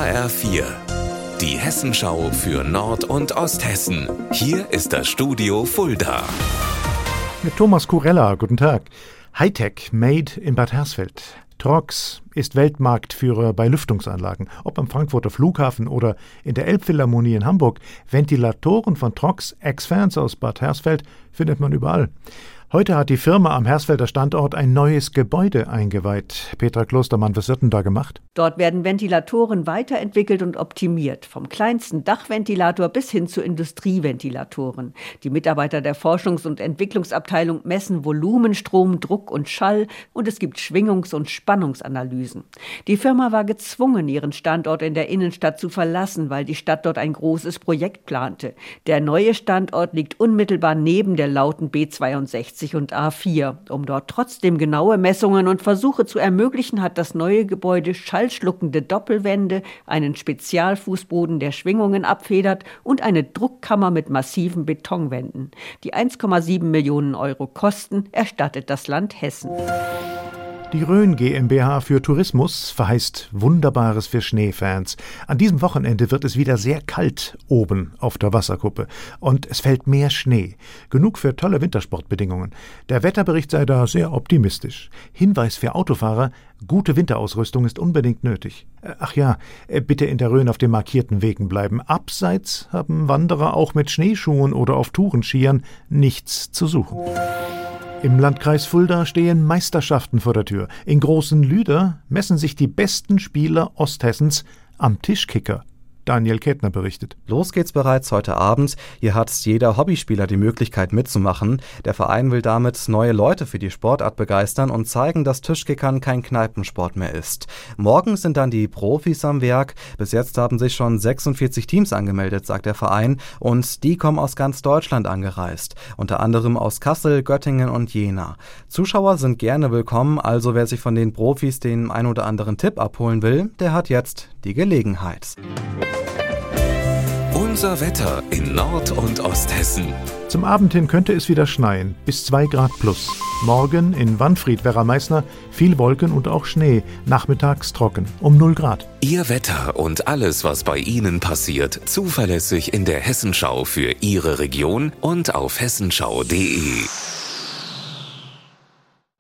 HR4, die Hessenschau für Nord- und Osthessen. Hier ist das Studio Fulda. Mit Thomas Kurella, guten Tag. Hightech made in Bad Hersfeld. Trox ist Weltmarktführer bei Lüftungsanlagen. Ob am Frankfurter Flughafen oder in der Elbphilharmonie in Hamburg. Ventilatoren von Trox, ex-Fans aus Bad Hersfeld, findet man überall. Heute hat die Firma am Hersfelder Standort ein neues Gebäude eingeweiht. Petra Klostermann, was wird denn da gemacht? Dort werden Ventilatoren weiterentwickelt und optimiert, vom kleinsten Dachventilator bis hin zu Industrieventilatoren. Die Mitarbeiter der Forschungs- und Entwicklungsabteilung messen Volumen, Strom, Druck und Schall und es gibt Schwingungs- und Spannungsanalysen. Die Firma war gezwungen, ihren Standort in der Innenstadt zu verlassen, weil die Stadt dort ein großes Projekt plante. Der neue Standort liegt unmittelbar neben der lauten B62 und A4. Um dort trotzdem genaue Messungen und Versuche zu ermöglichen, hat das neue Gebäude schallschluckende Doppelwände, einen Spezialfußboden, der Schwingungen abfedert und eine Druckkammer mit massiven Betonwänden. Die 1,7 Millionen Euro Kosten erstattet das Land Hessen. Die Rhön GmbH für Tourismus verheißt Wunderbares für Schneefans. An diesem Wochenende wird es wieder sehr kalt oben auf der Wasserkuppe. Und es fällt mehr Schnee. Genug für tolle Wintersportbedingungen. Der Wetterbericht sei da sehr optimistisch. Hinweis für Autofahrer: gute Winterausrüstung ist unbedingt nötig. Ach ja, bitte in der Rhön auf den markierten Wegen bleiben. Abseits haben Wanderer auch mit Schneeschuhen oder auf Tourenskiern nichts zu suchen. Im Landkreis Fulda stehen Meisterschaften vor der Tür. In Großen Lüder messen sich die besten Spieler Osthessens am Tischkicker. Daniel Kettner berichtet. Los geht's bereits heute Abend. Hier hat jeder Hobbyspieler die Möglichkeit mitzumachen. Der Verein will damit neue Leute für die Sportart begeistern und zeigen, dass Tischkickern kein Kneipensport mehr ist. Morgen sind dann die Profis am Werk. Bis jetzt haben sich schon 46 Teams angemeldet, sagt der Verein. Und die kommen aus ganz Deutschland angereist. Unter anderem aus Kassel, Göttingen und Jena. Zuschauer sind gerne willkommen, also wer sich von den Profis den ein oder anderen Tipp abholen will, der hat jetzt die Gelegenheit. Unser Wetter in Nord- und Osthessen. Zum Abend hin könnte es wieder schneien, bis 2 Grad plus. Morgen in Wanfried-Werra-Meißner viel Wolken und auch Schnee, nachmittags trocken, um 0 Grad. Ihr Wetter und alles, was bei Ihnen passiert, zuverlässig in der Hessenschau für Ihre Region und auf hessenschau.de.